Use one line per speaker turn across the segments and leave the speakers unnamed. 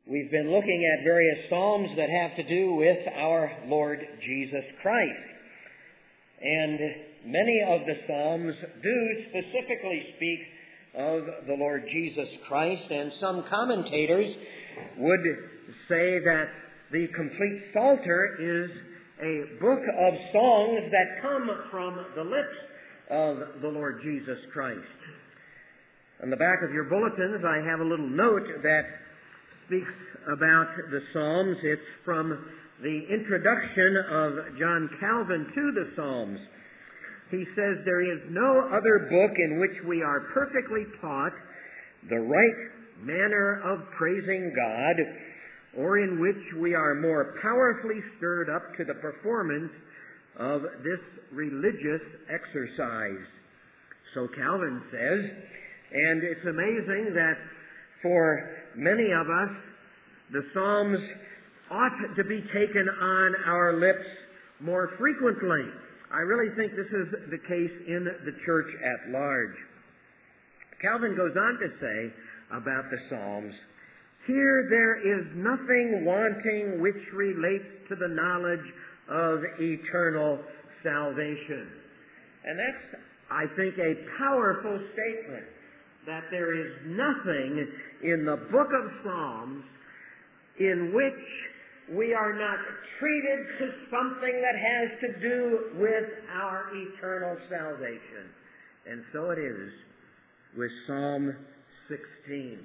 We've been looking at various psalms that have to do with our Lord Jesus Christ. And many of the psalms do specifically speak of the Lord Jesus Christ, and some commentators would say that the complete Psalter is a book of songs that come from the lips of the Lord Jesus Christ. On the back of your bulletins, I have a little note that speaks about the Psalms. It's from the introduction of John Calvin to the Psalms. He says, "There is no other book in which we are perfectly taught the right manner of praising God, or in which we are more powerfully stirred up to the performance of this religious exercise." So Calvin says, and it's amazing that for many of us, the Psalms ought to be taken on our lips more frequently. I really think this is the case in the church at large. Calvin goes on to say about the Psalms, "Here there is nothing wanting which relates to the knowledge of eternal salvation." And that's, I think, a powerful statement, that there is nothing in the book of Psalms in which we are not treated to something that has to do with our eternal salvation. And so it is with Psalm 16,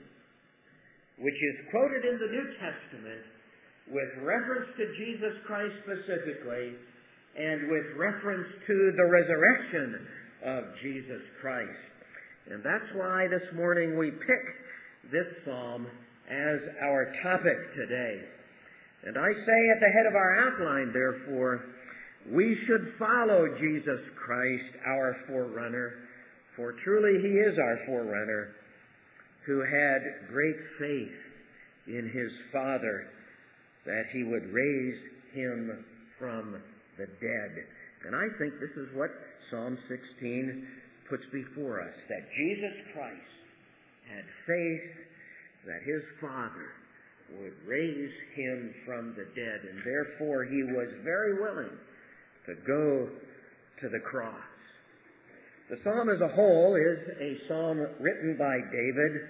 which is quoted in the New Testament with reference to Jesus Christ specifically, and with reference to the resurrection of Jesus Christ. And that's why this morning we pick this psalm as our topic today. And I say at the head of our outline, therefore, we should follow Jesus Christ, our forerunner, for truly he is our forerunner, who had great faith in his Father that he would raise him from the dead. And I think this is what Psalm 16 puts before us, that Jesus Christ had faith that his Father would raise him from the dead, and therefore he was very willing to go to the cross. The psalm as a whole is a psalm written by David.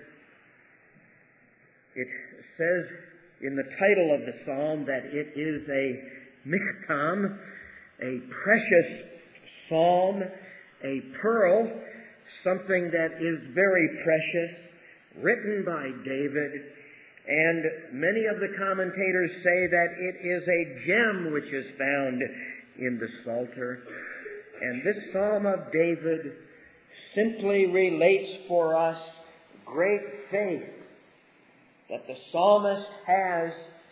It says in the title of the psalm that it is a miktam, a precious psalm, a pearl, something that is very precious, written by David. And many of the commentators say that it is a gem which is found in the Psalter. And this Psalm of David simply relates for us great faith that the psalmist has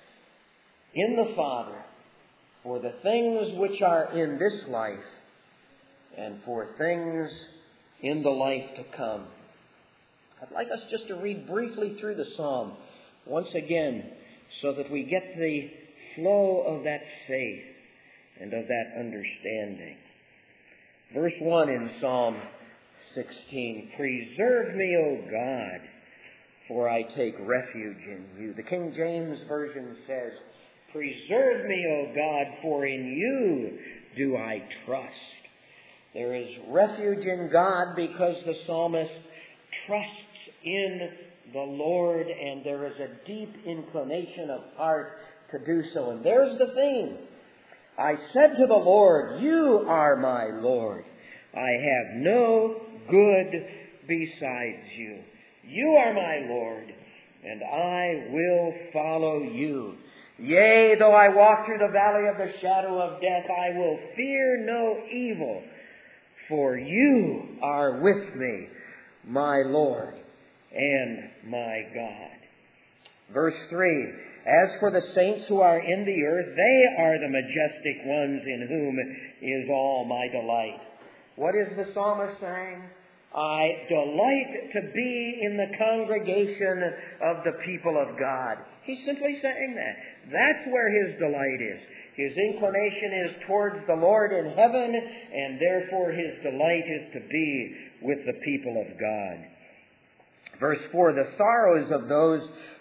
in the Father for the things which are in this life and for things in the life to come. I'd like us just to read briefly through the psalm once again, so that we get the flow of that faith and of that understanding. Verse 1 in Psalm 16, "Preserve me, O God, for I take refuge in you." The King James Version says, "Preserve me, O God, for in you do I trust." There is refuge in God because the psalmist trusts in the Lord, and there is a deep inclination of heart to do so. And there's the theme. "I said to the Lord, you are my Lord. I have no good besides you. You are my Lord, and I will follow you. Yea, though I walk through the valley of the shadow of death, I will fear no evil, for you are with me, my Lord and my God." Verse 3, "As for the saints who are in the earth, they are the majestic ones in whom is all my delight." What is the psalmist saying? I delight to be in the congregation of the people of God. He's simply saying that. That's where his delight is. His inclination is towards the Lord in heaven, and therefore his delight is to be with the people of God. Verse 4, "The sorrows of those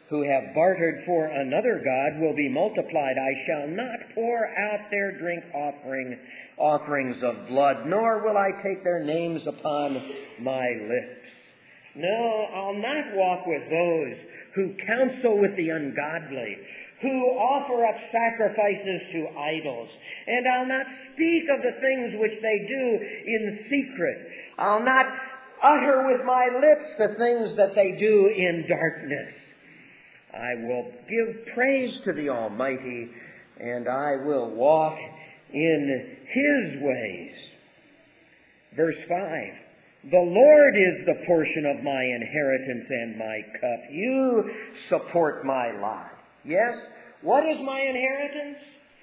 who have bartered for another god will be multiplied. I shall not pour out their drink offerings of blood, nor will I take their names upon my lips. No, I'll not walk with those who counsel with the ungodly, who offer up sacrifices to idols. And I'll not speak of the things which they do in secret. I'll not utter with my lips the things that they do in darkness. I will give praise to the Almighty, and I will walk in His ways. Verse 5. The Lord is the portion of my inheritance and my cup. You support my lot. Yes, what is my inheritance?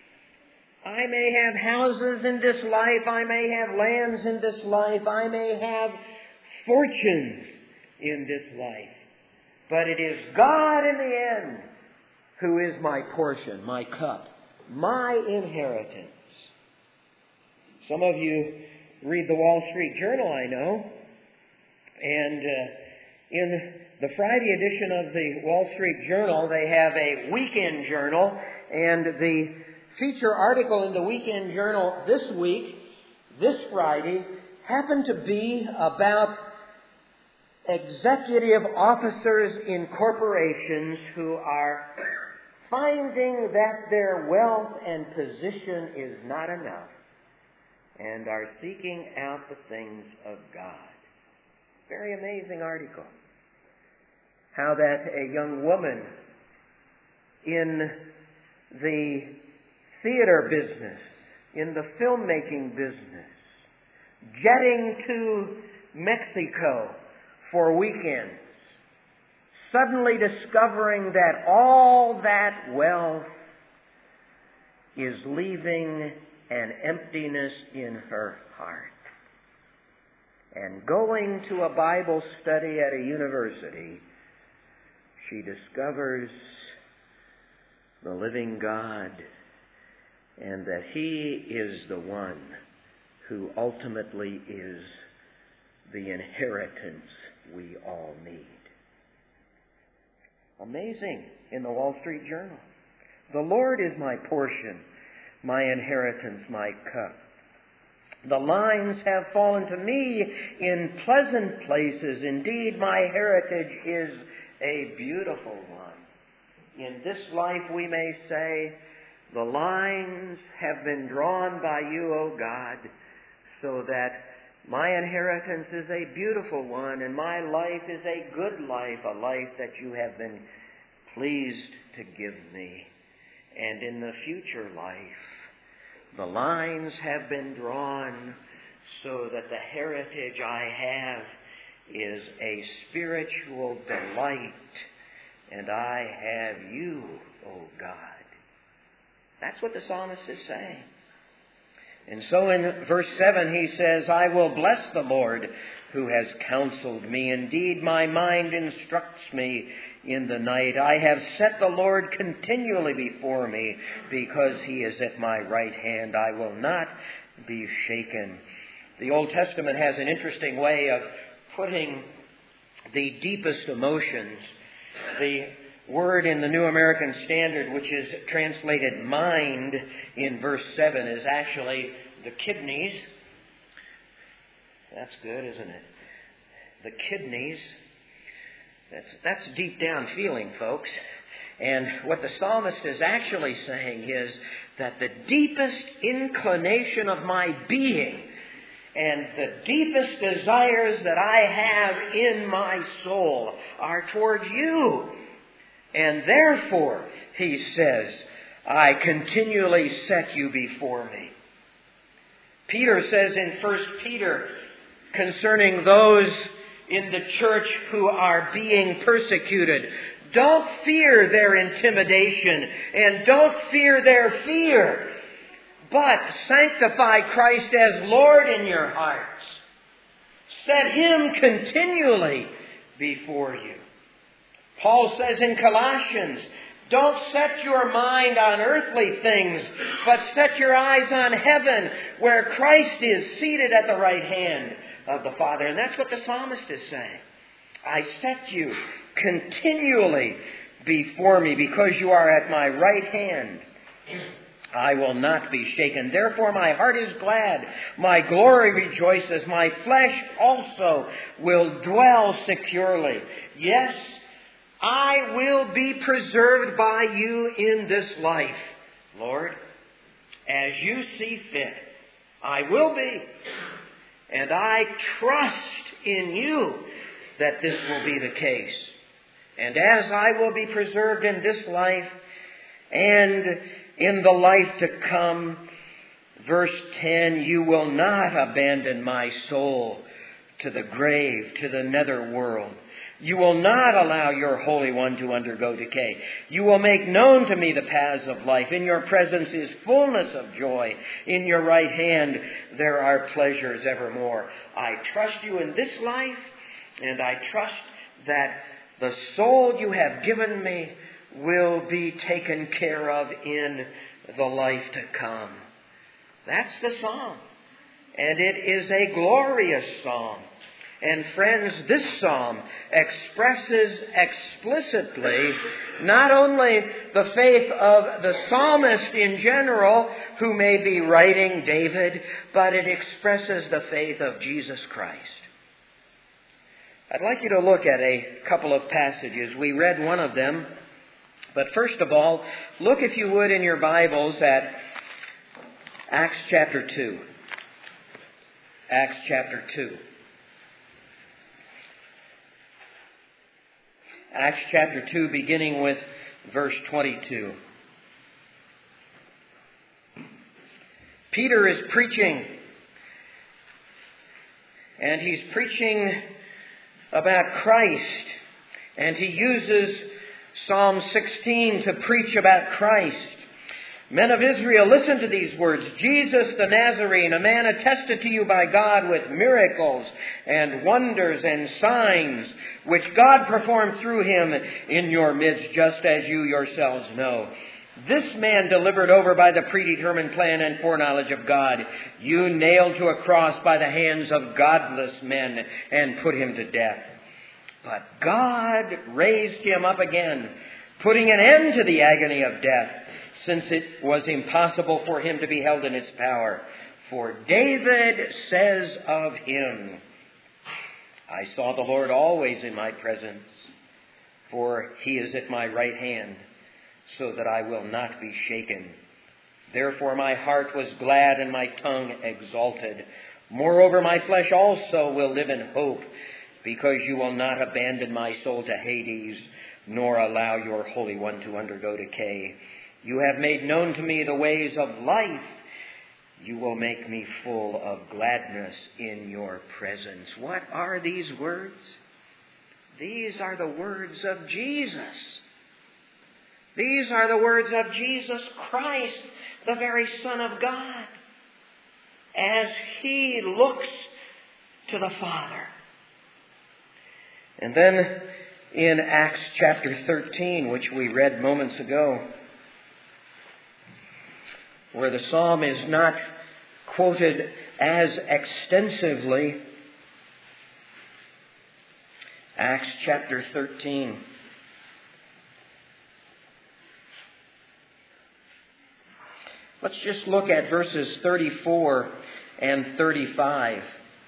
I may have houses in this life. I may have lands in this life. I may have fortunes in this life. But it is God in the end who is my portion, my cup, my inheritance. Some of you read the Wall Street Journal, I know. And in the Friday edition of the Wall Street Journal, they have a weekend journal. And the feature article in the weekend journal this week, this Friday, happened to be about executive officers in corporations who are finding that their wealth and position is not enough and are seeking out the things of God. Very amazing article. How that a young woman in the theater business, in the filmmaking business, jetting to Mexico for weekends, suddenly discovering that all that wealth is leaving an emptiness in her heart. And going to a Bible study at a university, she discovers the living God and that He is the one who ultimately is the inheritance we all need. Amazing in the Wall Street Journal. The Lord is my portion, my inheritance, my cup. The lines have fallen to me in pleasant places. Indeed, my heritage is a beautiful one. In this life, we may say, the lines have been drawn by you, O God, so that my inheritance is a beautiful one, and my life is a good life, a life that you have been pleased to give me. And in the future life, the lines have been drawn so that the heritage I have is a spiritual delight, and I have you, O God. That's what the psalmist is saying. And so in verse 7 he says, I will bless the Lord who has counseled me. Indeed, my mind instructs me in the night. I have set the Lord continually before me, because He is at my right hand. I will not be shaken. The Old Testament has an interesting way of putting the deepest emotions. The word in the New American Standard, which is translated mind in verse 7, is actually the kidneys. That's good, isn't it? The kidneys. That's deep down feeling, folks. And what the psalmist is actually saying is that the deepest inclination of my being and the deepest desires that I have in my soul are towards you. And therefore, he says, I continually set you before me. Peter says in 1 Peter, concerning those in the church who are being persecuted, don't fear their intimidation and don't fear their fear, but sanctify Christ as Lord in your hearts. Set Him continually before you. Paul says in Colossians, don't set your mind on earthly things, but set your eyes on heaven, where Christ is seated at the right hand of the Father. And that's what the psalmist is saying. I set you continually before me. Because you are at my right hand, I will not be shaken. Therefore my heart is glad, my glory rejoices, my flesh also will dwell securely. Yes, I will be preserved by you in this life, Lord, as you see fit. I will be. And I trust in you that this will be the case. And as I will be preserved in this life and in the life to come, verse 10, you will not abandon my soul to the grave, to the netherworld. You will not allow your Holy One to undergo decay. You will make known to me the paths of life. In your presence is fullness of joy. In your right hand there are pleasures evermore. I trust you in this life, and I trust that the soul you have given me will be taken care of in the life to come. That's the psalm. And it is a glorious psalm. And friends, this psalm expresses explicitly not only the faith of the psalmist in general, who may be writing David, but it expresses the faith of Jesus Christ. I'd like you to look at a couple of passages. We read one of them, but first of all, look, if you would, in your Bibles at Acts chapter 2. Acts chapter 2. Acts chapter 2, beginning with verse 22. Peter is preaching, and he's preaching about Christ, and he uses Psalm 16 to preach about Christ. Men of Israel, listen to these words. Jesus the Nazarene, a man attested to you by God with miracles and wonders and signs, which God performed through him in your midst, just as you yourselves know. This man delivered over by the predetermined plan and foreknowledge of God, you nailed to a cross by the hands of godless men and put him to death. But God raised him up again, putting an end to the agony of death, since it was impossible for him to be held in its power. For David says of him, I saw the Lord always in my presence, for he is at my right hand, so that I will not be shaken. Therefore my heart was glad and my tongue exalted. Moreover, my flesh also will live in hope, because you will not abandon my soul to Hades, nor allow your Holy One to undergo decay. You have made known to me the ways of life. You will make me full of gladness in your presence. What are these words? These are the words of Jesus. These are the words of Jesus Christ, the very Son of God, as he looks to the Father. And then in Acts chapter 13, which we read moments ago, where the psalm is not quoted as extensively, Acts chapter 13. Let's just look at verses 34 and 35.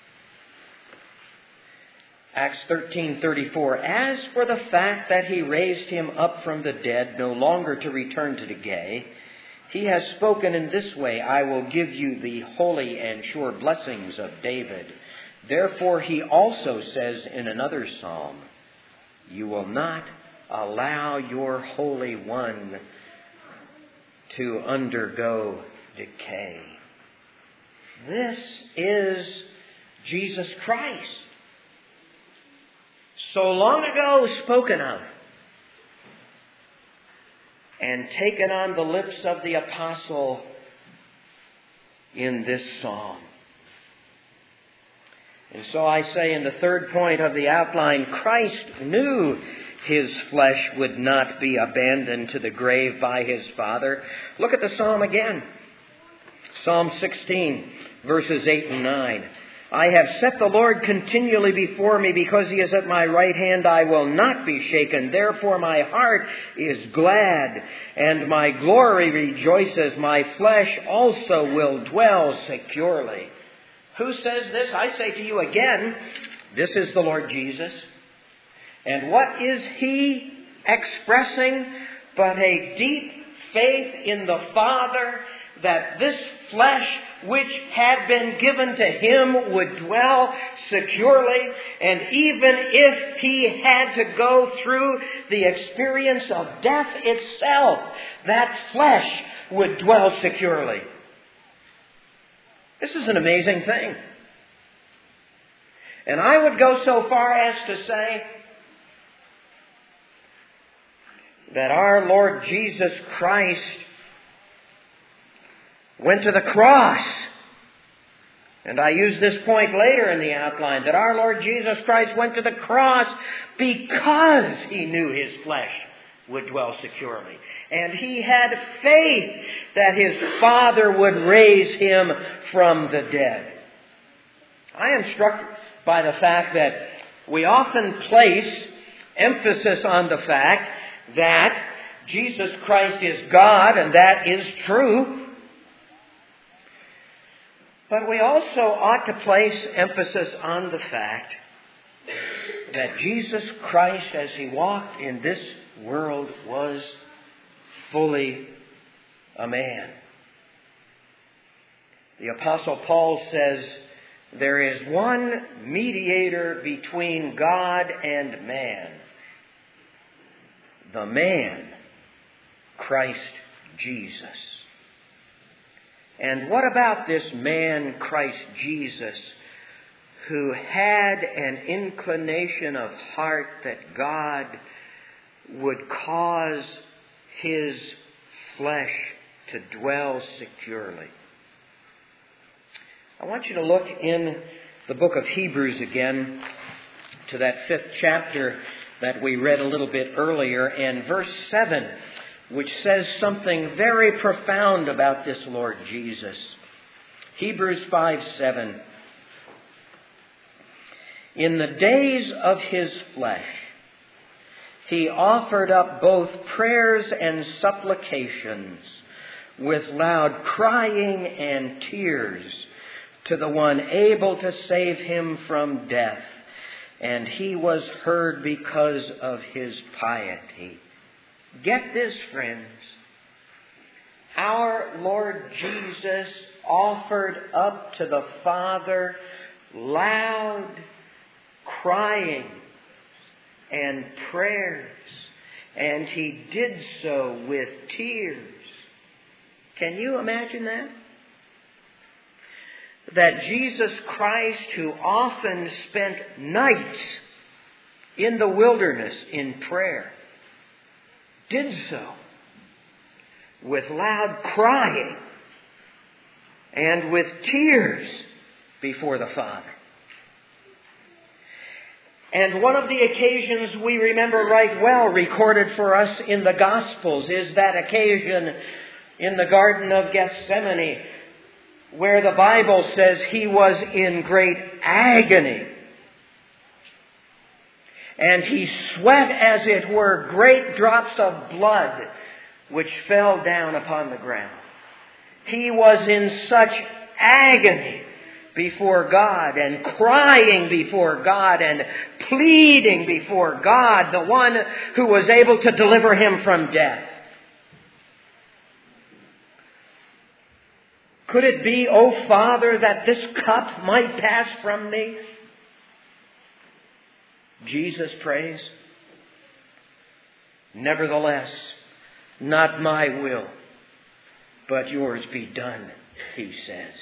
Acts 13:34. As for the fact that he raised him up from the dead, no longer to return to decay, he has spoken in this way, I will give you the holy and sure blessings of David. Therefore he also says in another psalm, you will not allow your Holy One to undergo decay. This is Jesus Christ, so long ago spoken of and taken on the lips of the apostle in this psalm. And so I say in the third point of the outline, Christ knew his flesh would not be abandoned to the grave by his Father. Look at the psalm again. Psalm 16, verses 8 and 9. I have set the Lord continually before me. Because he is at my right hand, I will not be shaken. Therefore my heart is glad, and my glory rejoices. My flesh also will dwell securely. Who says this? I say to you again, this is the Lord Jesus. And what is he expressing but a deep faith in the Father, that this flesh which had been given to him would dwell securely, and even if he had to go through the experience of death itself, that flesh would dwell securely. This is an amazing thing. And I would go so far as to say that our Lord Jesus Christ went to the cross. And I use this point later in the outline, that our Lord Jesus Christ went to the cross because he knew his flesh would dwell securely. And he had faith that his Father would raise him from the dead. I am struck by the fact that we often place emphasis on the fact that Jesus Christ is God, and that is true. But we also ought to place emphasis on the fact that Jesus Christ, as he walked in this world, was fully a man. The Apostle Paul says, there is one mediator between God and man, the man, Christ Jesus. And what about this man, Christ Jesus, who had an inclination of heart that God would cause his flesh to dwell securely? I want you to look in the book of Hebrews again to that 5th chapter that we read a little bit earlier, and verse 7, which says something very profound about this Lord Jesus. Hebrews 5:7. In the days of his flesh, he offered up both prayers and supplications with loud crying and tears to the one able to save him from death. And he was heard because of his piety. Get this, friends. Our Lord Jesus offered up to the Father loud crying and prayers. And he did so with tears. Can you imagine that? That Jesus Christ, who often spent nights in the wilderness in prayer, did so with loud crying and with tears before the Father. And one of the occasions we remember right well, recorded for us in the Gospels, is that occasion in the Garden of Gethsemane, where the Bible says he was in great agony. And he sweat, as it were, great drops of blood which fell down upon the ground. He was in such agony before God, and crying before God, and pleading before God, the one who was able to deliver him from death. Could it be, O Father, that this cup might pass from me? Jesus prays. Nevertheless, not my will, but yours be done, he says.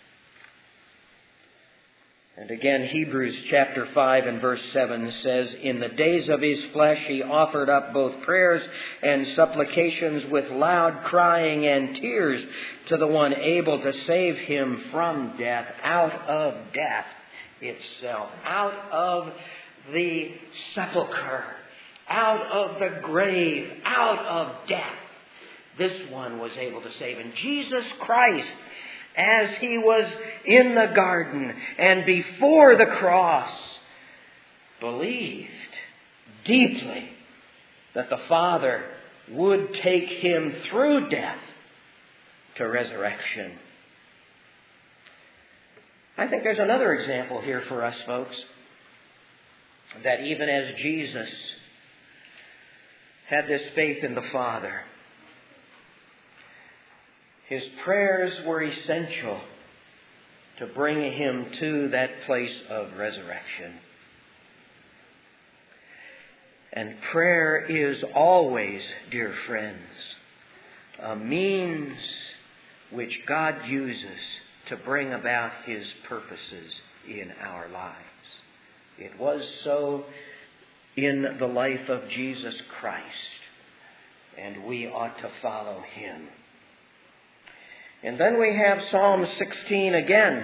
And again, Hebrews chapter 5 and verse 7 says, in the days of his flesh he offered up both prayers and supplications with loud crying and tears to the one able to save him from death, out of death itself, out of the sepulcher, out of the grave, out of death. This one was able to save. And Jesus Christ, as he was in the garden and before the cross, believed deeply that the Father would take him through death to resurrection. I think there's another example here for us, folks, that even as Jesus had this faith in the Father, his prayers were essential to bring him to that place of resurrection. And prayer is always, dear friends, a means which God uses to bring about his purposes in our lives. It was so in the life of Jesus Christ, and we ought to follow him. And then we have Psalm 16 again.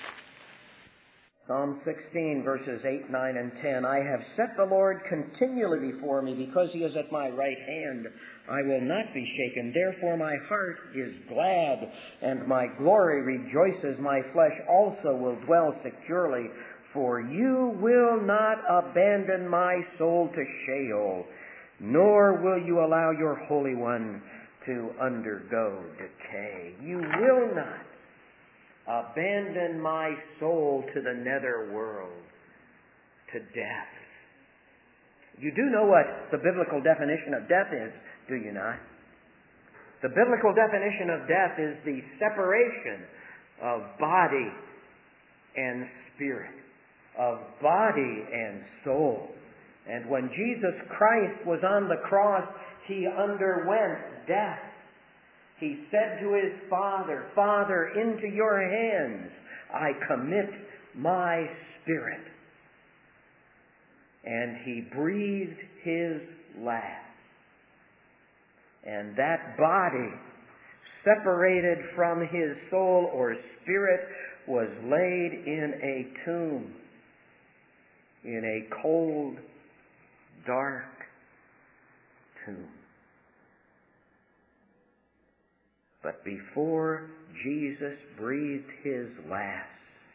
Psalm 16, verses 8, 9, and 10. I have set the Lord continually before me, because he is at my right hand. I will not be shaken. Therefore my heart is glad, and my glory rejoices. My flesh also will dwell securely. For you will not abandon my soul to Sheol, nor will you allow your Holy One to undergo decay. You will not abandon my soul to the nether world, to death. You do know what the biblical definition of death is, do you not? The biblical definition of death is the separation of body and spirit, of body and soul. And when Jesus Christ was on the cross, he underwent death. He said to his Father, Father, into your hands I commit my spirit. And he breathed his last. And that body, separated from his soul or spirit, was laid in a tomb, in a cold, dark tomb. But before Jesus breathed his last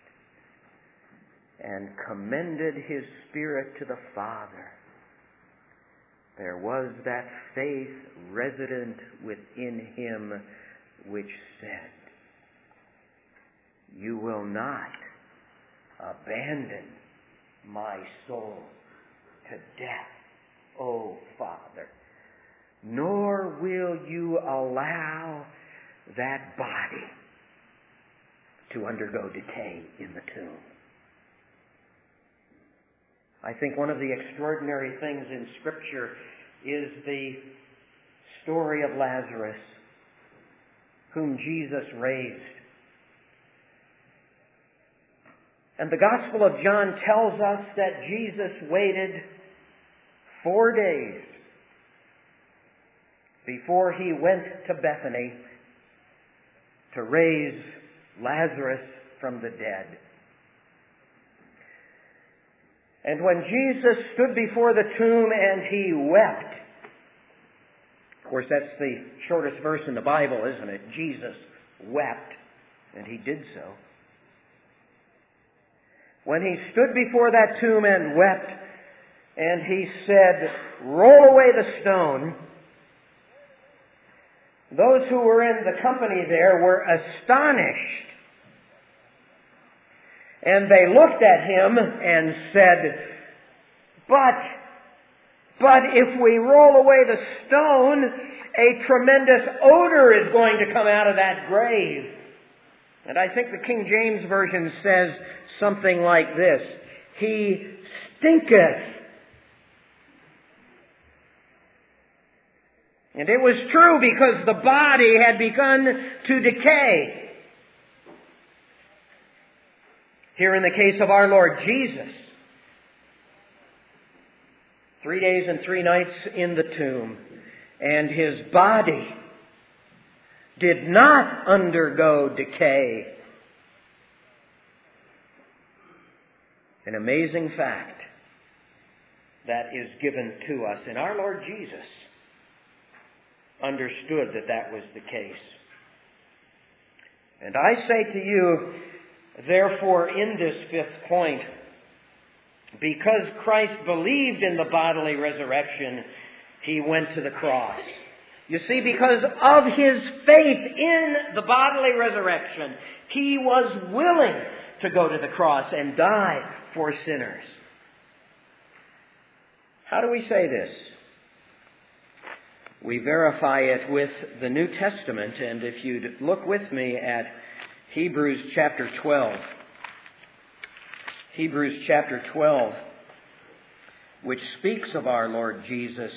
and commended his spirit to the Father, there was that faith resident within him which said, you will not abandon my soul to death, O Father, nor will you allow that body to undergo decay in the tomb. I think one of the extraordinary things in Scripture is the story of Lazarus, whom Jesus raised. And the Gospel of John tells us that Jesus waited 4 days before he went to Bethany to raise Lazarus from the dead. And when Jesus stood before the tomb and he wept, of course that's the shortest verse in the Bible, isn't it? Jesus wept, and he did so. When he stood before that tomb and wept, and he said, roll away the stone, those who were in the company there were astonished. And they looked at him and said, But if we roll away the stone, a tremendous odor is going to come out of that grave. And I think the King James Version says something like this, he stinketh. And it was true, because the body had begun to decay. Here in the case of our Lord Jesus, 3 days and 3 nights in the tomb, and his body did not undergo decay. An amazing fact that is given to us. And our Lord Jesus understood that that was the case. And I say to you, therefore, in this fifth point, because Christ believed in the bodily resurrection, He went to the cross. You see, because of His faith in the bodily resurrection, He was willing to go to the cross and die for sinners. How do we say this? We verify it with the New Testament, and if you'd look with me at Hebrews chapter 12. Hebrews chapter 12, which speaks of our Lord Jesus.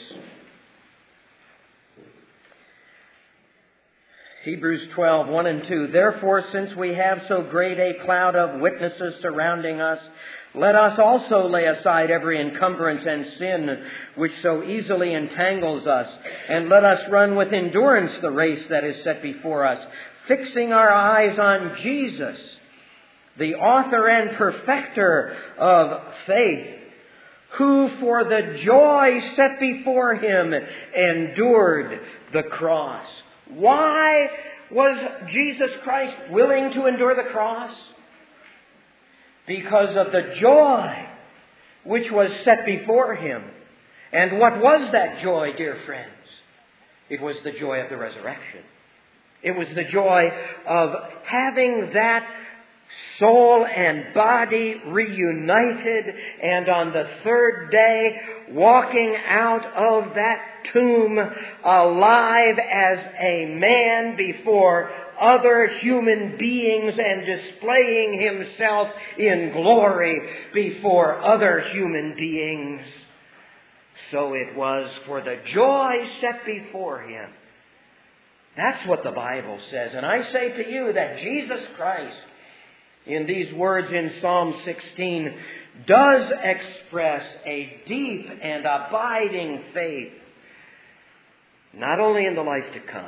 Hebrews 12, 1 and 2. Therefore, since we have so great a cloud of witnesses surrounding us, let us also lay aside every encumbrance and sin which so easily entangles us, and let us run with endurance the race that is set before us, fixing our eyes on Jesus, the author and perfecter of faith, who for the joy set before Him endured the cross. Why was Jesus Christ willing to endure the cross? Because of the joy which was set before Him. And what was that joy, dear friends? It was the joy of the resurrection. It was the joy of having that soul and body reunited, and on the third day walking out of that tomb alive as a man before other human beings and displaying Himself in glory before other human beings. So it was for the joy set before Him. That's what the Bible says. And I say to you that Jesus Christ, in these words in Psalm 16, does express a deep and abiding faith, not only in the life to come,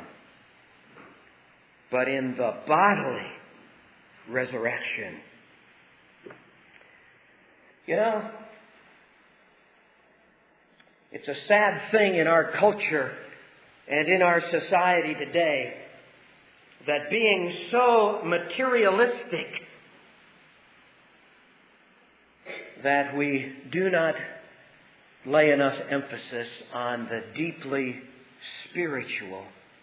but in the bodily resurrection. You know, it's a sad thing in our culture and in our society today that being so materialistic that we do not lay enough emphasis on the deeply spiritual.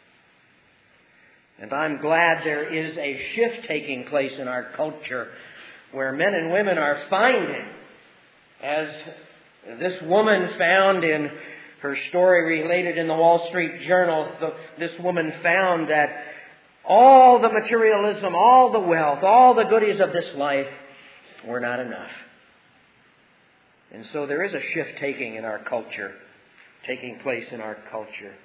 And I'm glad there is a shift taking place in our culture where men and women are finding, as this woman found in her story related in the Wall Street Journal, this woman found that all the materialism, all the wealth, all the goodies of this life were not enough. And so there is a shift taking place in our culture.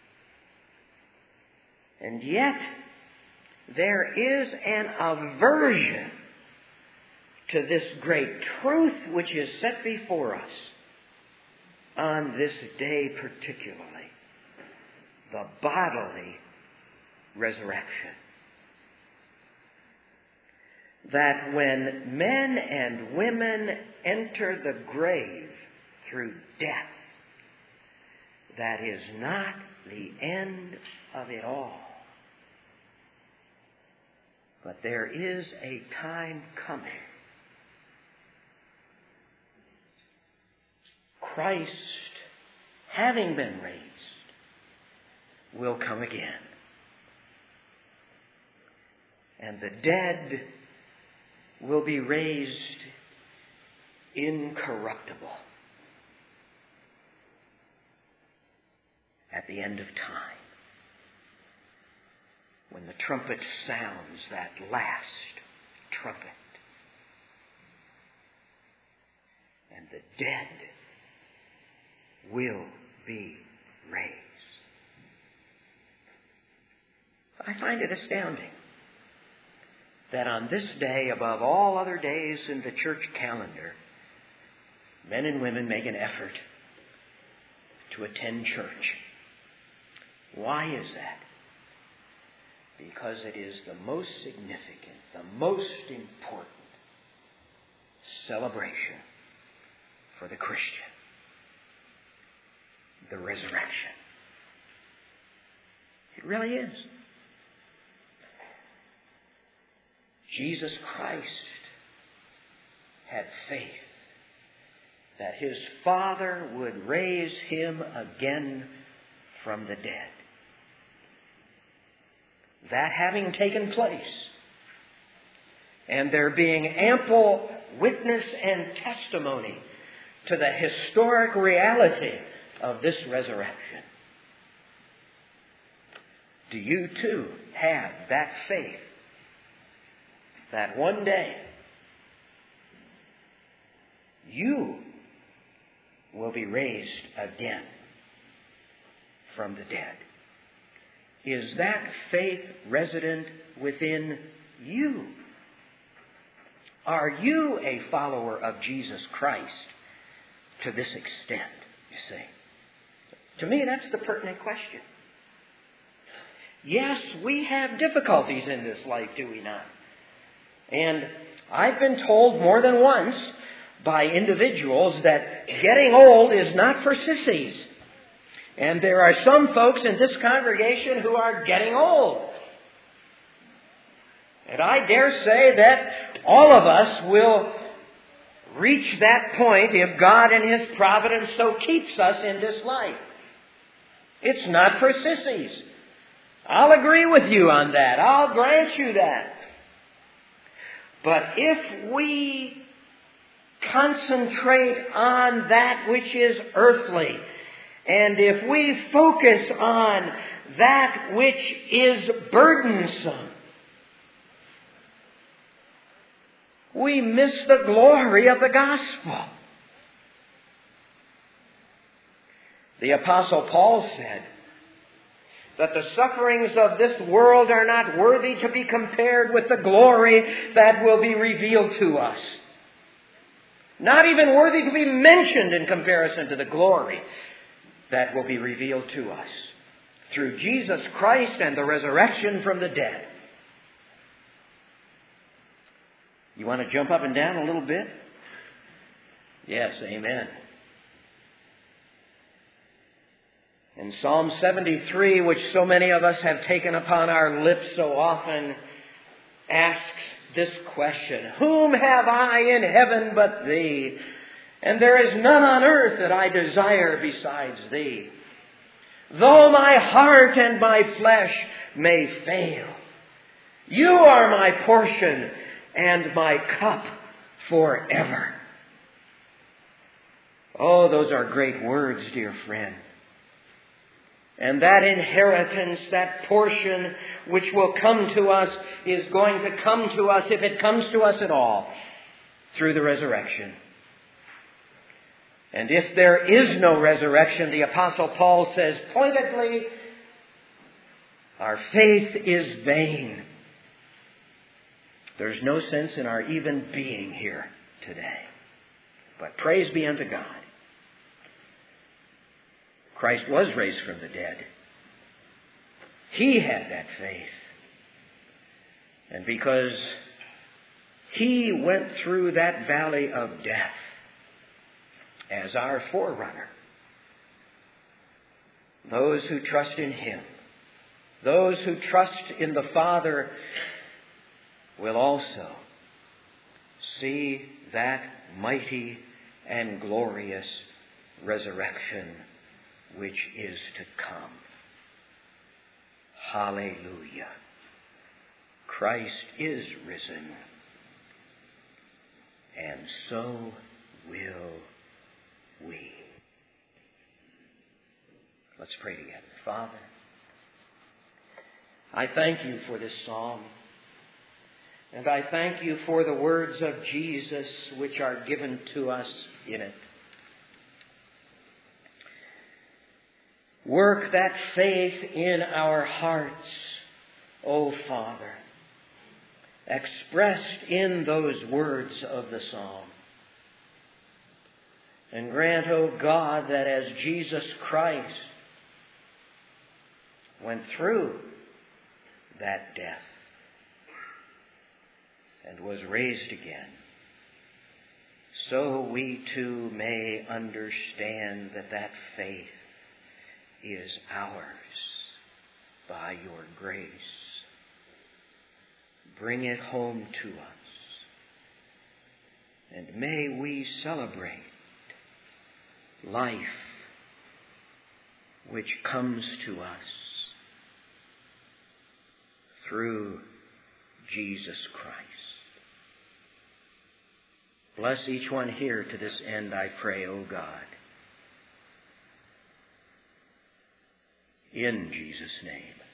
And yet, there is an aversion to this great truth which is set before us on this day particularly, the bodily resurrection. That when men and women enter the grave through death, that is not the end of it all. But there is a time coming. Christ, having been raised, will come again. And the dead will be raised incorruptible at the end of time. When the trumpet sounds that last trumpet. And the dead will be raised. I find it astounding that on this day, above all other days in the church calendar, men and women make an effort to attend church. Why is that? Because it is the most significant, the most important celebration for the Christian. The resurrection. It really is. Jesus Christ had faith that His Father would raise Him again from the dead. That having taken place, and there being ample witness and testimony to the historic reality of this resurrection, do you too have that faith that one day you will be raised again from the dead? Is that faith resident within you? Are you a follower of Jesus Christ to this extent, you see? To me, that's the pertinent question. Yes, we have difficulties in this life, do we not? And I've been told more than once by individuals that getting old is not for sissies. And there are some folks in this congregation who are getting old. And I dare say that all of us will reach that point if God in His providence so keeps us in this life. It's not for sissies. I'll agree with you on that. I'll grant you that. But if we concentrate on that which is earthly, and if we focus on that which is burdensome, we miss the glory of the gospel. The Apostle Paul said that the sufferings of this world are not worthy to be compared with the glory that will be revealed to us. Not even worthy to be mentioned in comparison to the glory that will be revealed to us through Jesus Christ and the resurrection from the dead. You want to jump up and down a little bit? Yes, amen. In Psalm 73, which so many of us have taken upon our lips so often, asks this question: Whom have I in heaven but Thee? And there is none on earth that I desire besides Thee. Though my heart and my flesh may fail, You are my portion and my cup forever. Oh, those are great words, dear friend. And that inheritance, that portion which will come to us, is going to come to us, if it comes to us at all, through the resurrection. And if there is no resurrection, the Apostle Paul says pointedly, our faith is vain. There's no sense in our even being here today. But praise be unto God. Christ was raised from the dead. He had that faith. And because He went through that valley of death as our forerunner, those who trust in Him, those who trust in the Father, will also see that mighty and glorious resurrection which is to come. Hallelujah. Christ is risen, and so will we. Let's pray together. Father, I thank You for this psalm, and I thank You for the words of Jesus which are given to us in it. Work that faith in our hearts, O Father, expressed in those words of the psalm. And grant, O God, that as Jesus Christ went through that death and was raised again, so we too may understand that that faith is ours by Your grace. bring it home to us. And may we celebrate life which comes to us through Jesus Christ. Bless each one here to this end, I pray, O God. In Jesus' name.